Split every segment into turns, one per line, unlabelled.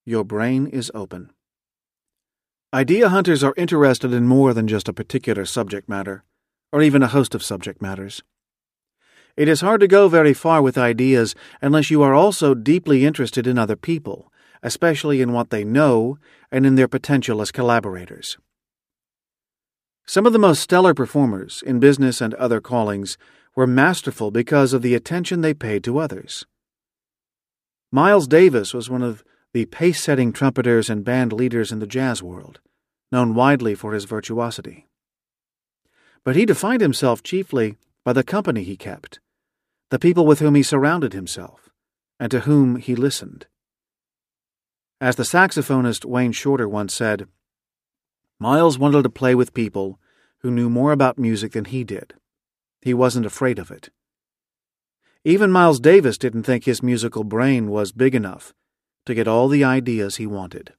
your brain is open. Idea hunters are interested in more than just a particular subject matter, or even a host of subject matters. It is hard to go very far with ideas unless you are also deeply interested in other people, especially in what they know and in their potential as collaborators. Some of the most stellar performers in business and other callings were masterful because of the attention they paid to others. Miles Davis was one of the pace-setting trumpeters and band leaders in the jazz world, known widely for his virtuosity. But he defined himself chiefly by the company he kept, the people with whom he surrounded himself, and to whom he listened. As the saxophonist Wayne Shorter once said, Miles wanted to play with people who knew more about music than he did. He wasn't afraid of it. Even Miles Davis didn't think his musical brain was big enough to get all the ideas he wanted.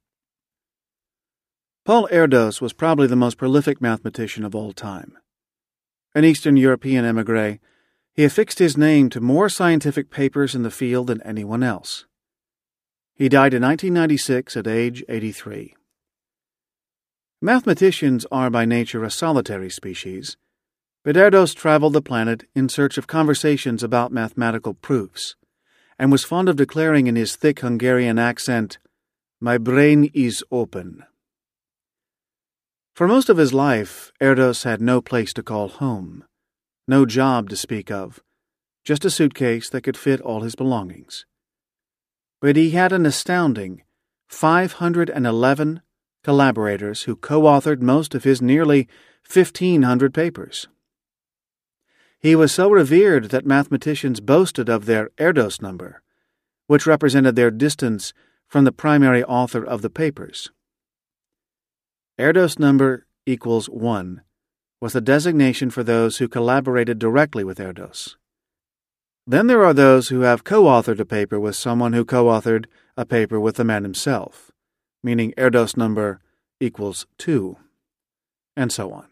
Paul Erdos was probably the most prolific mathematician of all time. An Eastern European émigré, he affixed his name to more scientific papers in the field than anyone else. He died in 1996 at age 83. Mathematicians are by nature a solitary species, but Erdos traveled the planet in search of conversations about mathematical proofs, and was fond of declaring in his thick Hungarian accent, "My brain is open." For most of his life, Erdos had no place to call home, no job to speak of, just a suitcase that could fit all his belongings. But he had an astounding 511 collaborators who co-authored most of his nearly 1,500 papers. He was so revered that mathematicians boasted of their Erdos number, which represented their distance from the primary author of the papers. Erdos number equals 1 was the designation for those who collaborated directly with Erdos. Then there are those who have co-authored a paper with someone who co-authored a paper with the man himself, meaning Erdos number equals 2, and so on.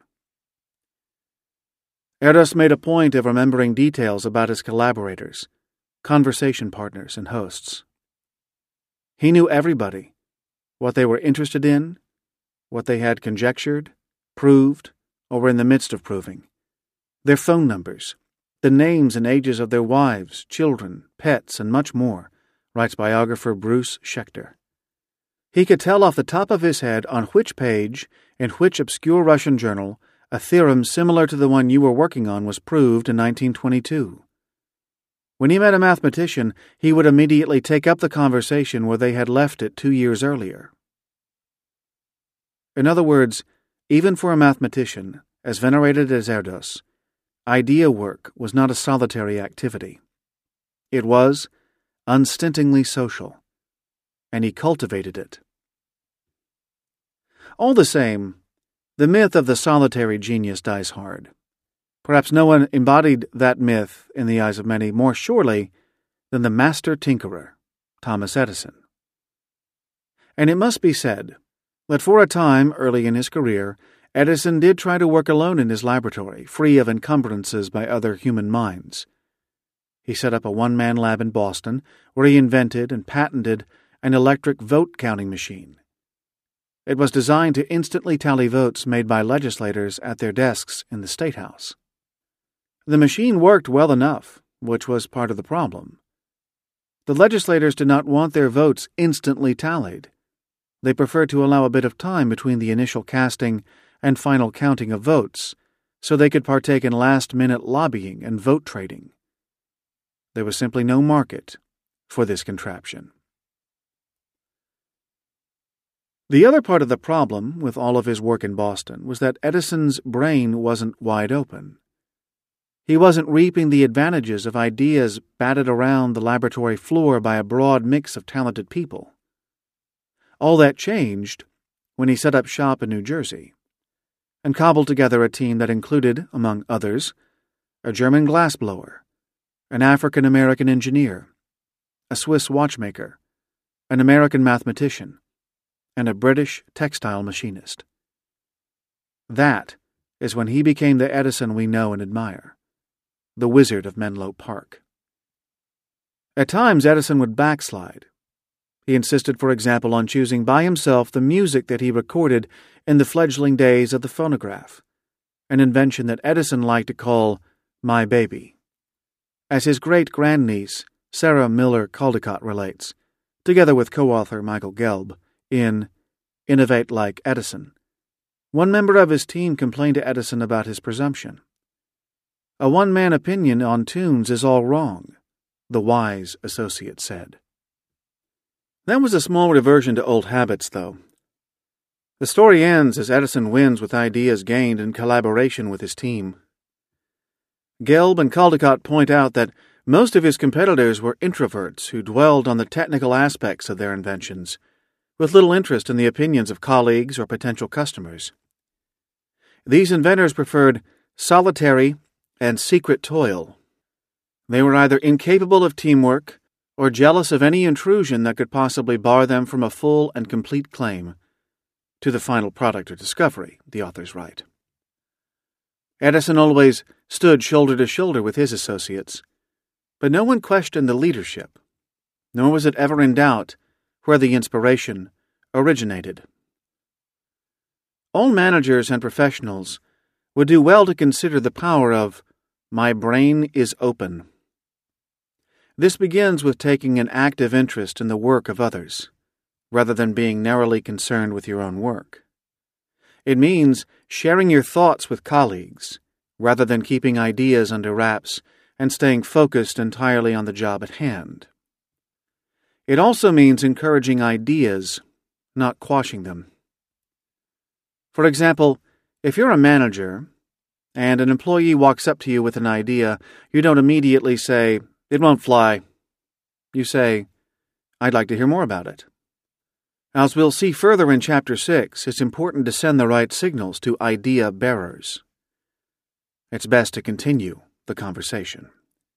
Erdos made a point of remembering details about his collaborators, conversation partners, and hosts. He knew everybody, what they were interested in, what they had conjectured, proved, or were in the midst of proving, their phone numbers, the names and ages of their wives, children, pets, and much more, writes biographer Bruce Schechter. He could tell off the top of his head on which page, in which obscure Russian journal, a theorem similar to the one you were working on was proved in 1922. When he met a mathematician, he would immediately take up the conversation where they had left it 2 years earlier. In other words, even for a mathematician, as venerated as Erdos, idea work was not a solitary activity. It was unstintingly social, and he cultivated it. All the same, the myth of the solitary genius dies hard. Perhaps no one embodied that myth, in the eyes of many, more surely than the master tinkerer, Thomas Edison. And it must be said that for a time early in his career, Edison did try to work alone in his laboratory, free of encumbrances by other human minds. He set up a one-man lab in Boston, where he invented and patented an electric vote-counting machine. It was designed to instantly tally votes made by legislators at their desks in the State House. The machine worked well enough, which was part of the problem. The legislators did not want their votes instantly tallied. They preferred to allow a bit of time between the initial casting and final counting of votes, so they could partake in last-minute lobbying and vote trading. There was simply no market for this contraption. The other part of the problem with all of his work in Boston was that Edison's brain wasn't wide open. He wasn't reaping the advantages of ideas batted around the laboratory floor by a broad mix of talented people. All that changed when he set up shop in New Jersey and cobbled together a team that included, among others, a German glassblower, an African-American engineer, a Swiss watchmaker, an American mathematician, and a British textile machinist. That is when he became the Edison we know and admire, the Wizard of Menlo Park. At times, Edison would backslide. He insisted, for example, on choosing by himself the music that he recorded in the fledgling days of the phonograph, an invention that Edison liked to call "my baby." As his great-grandniece, Sarah Miller Caldecott, relates, together with co-author Michael Gelb, in Innovate Like Edison, one member of his team complained to Edison about his presumption. "A one-man opinion on tunes is all wrong," the wise associate said. That was a small reversion to old habits, though. The story ends as Edison wins with ideas gained in collaboration with his team. Gelb and Caldecott point out that most of his competitors were introverts who dwelled on the technical aspects of their inventions, with little interest in the opinions of colleagues or potential customers. These inventors preferred solitary and secret toil. They were either incapable of teamwork or jealous of any intrusion that could possibly bar them from a full and complete claim to the final product or discovery, the authors write. Edison always stood shoulder to shoulder with his associates, but no one questioned the leadership, nor was it ever in doubt where the inspiration originated. All managers and professionals would do well to consider the power of "my brain is open." This begins with taking an active interest in the work of others, rather than being narrowly concerned with your own work. It means sharing your thoughts with colleagues, rather than keeping ideas under wraps and staying focused entirely on the job at hand. It also means encouraging ideas, not quashing them. For example, if you're a manager and an employee walks up to you with an idea, you don't immediately say, "It won't fly." You say, "I'd like to hear more about it." As we'll see further in Chapter 6, it's important to send the right signals to idea bearers. It's best to continue the conversation.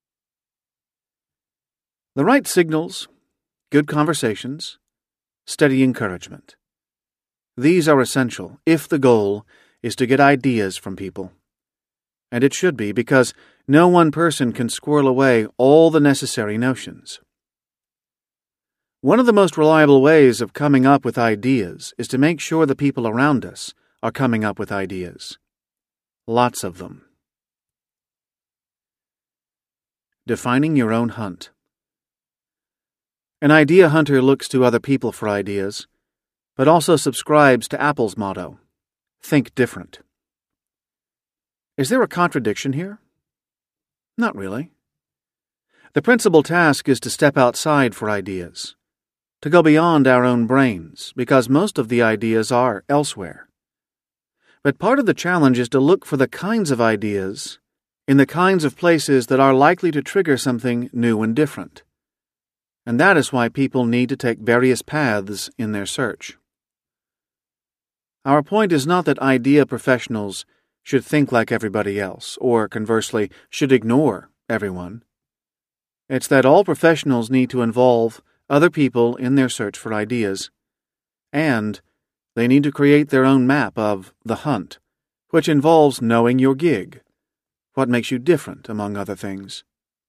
The right signals, good conversations, steady encouragement. These are essential if the goal is to get ideas from people. And it should be, because no one person can squirrel away all the necessary notions. One of the most reliable ways of coming up with ideas is to make sure the people around us are coming up with ideas. Lots of them. Defining your own hunt. An idea hunter looks to other people for ideas, but also subscribes to Apple's motto, "Think different." Is there a contradiction here? Not really. The principal task is to step outside for ideas, to go beyond our own brains, because most of the ideas are elsewhere. But part of the challenge is to look for the kinds of ideas in the kinds of places that are likely to trigger something new and different. And that is why people need to take various paths in their search. Our point is not that idea professionals should think like everybody else, or, conversely, should ignore everyone. It's that all professionals need to involve other people in their search for ideas, and they need to create their own map of the hunt, which involves knowing your gig, what makes you different, among other things.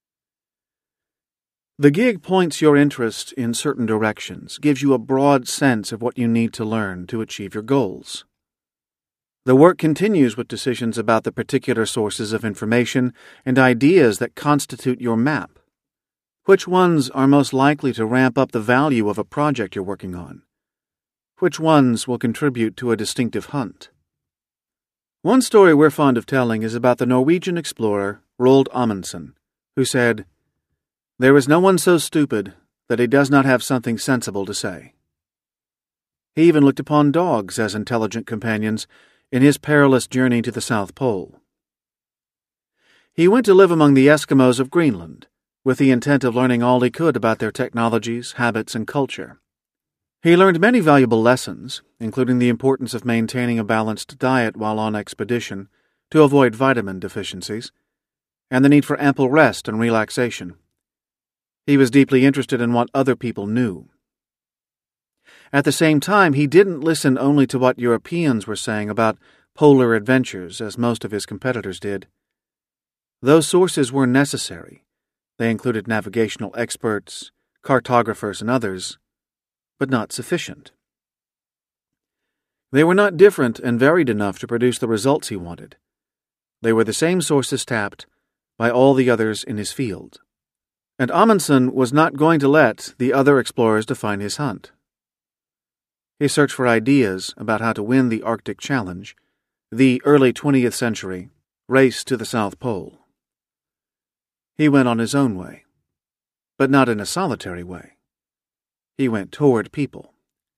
The gig points your interest in certain directions, gives you a broad sense of what you need to learn to achieve your goals. The work continues with decisions about the particular sources of information and ideas that constitute your map. Which ones are most likely to ramp up the value of a project you're working on? Which ones will contribute to a distinctive hunt? One story we're fond of telling is about the Norwegian explorer Roald Amundsen, who said, "There is no one so stupid that he does not have something sensible to say." He even looked upon dogs as intelligent companions in his perilous journey to the South Pole. He went to live among the Eskimos of Greenland, with the intent of learning all he could about their technologies, habits, and culture. He learned many valuable lessons, including the importance of maintaining a balanced diet while on expedition to avoid vitamin deficiencies, and the need for ample rest and relaxation. He was deeply interested in what other people knew. At the same time, he didn't listen only to what Europeans were saying about polar adventures, as most of his competitors did. Those sources were necessary. They included navigational experts, cartographers, and others, but not sufficient. They were not different and varied enough to produce the results he wanted. They were the same sources tapped by all the others in his field. And Amundsen was not going to let the other explorers define his hunt. His search for ideas about how to win the Arctic Challenge, the early 20th century race to the South Pole. He went on his own way, but not in a solitary way. He went toward people.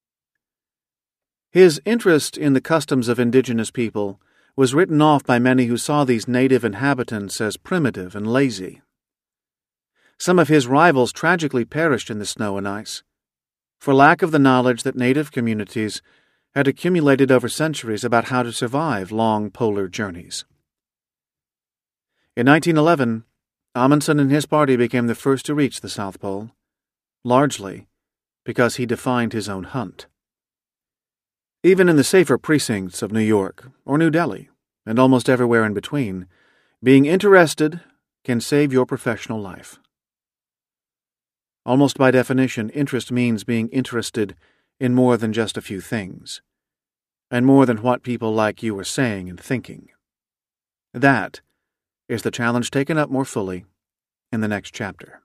His interest in the customs of indigenous people was written off by many who saw these native inhabitants as primitive and lazy. Some of his rivals tragically perished in the snow and ice, for lack of the knowledge that native communities had accumulated over centuries about how to survive long polar journeys. In 1911, Amundsen and his party became the first to reach the South Pole, largely because he defined his own hunt. Even in the safer precincts of New York or New Delhi, and almost everywhere in between, being interested can save your professional life. Almost by definition, interest means being interested in more than just a few things, and more than what people like you are saying and thinking. That is the challenge taken up more fully in the next chapter.